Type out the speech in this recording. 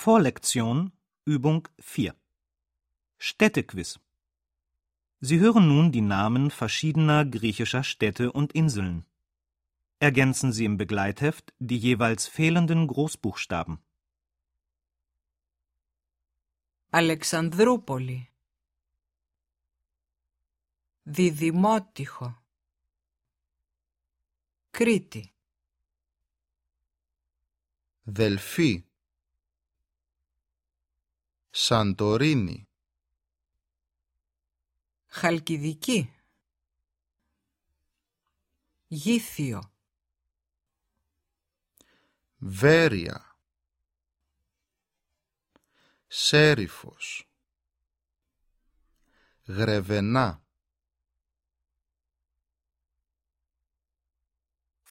Vorlektion, Übung 4. Städtequiz. Sie hören nun die Namen verschiedener griechischer Städte und Inseln. Ergänzen Sie im Begleitheft die jeweils fehlenden Großbuchstaben. Αλεξανδρούπολη, Διδημότυχο, Κρήτη, Δελφή, Σαντορίνη, Χαλκιδική, Γήθιο, Βέρεια, Σέριφος, Γρεβενά,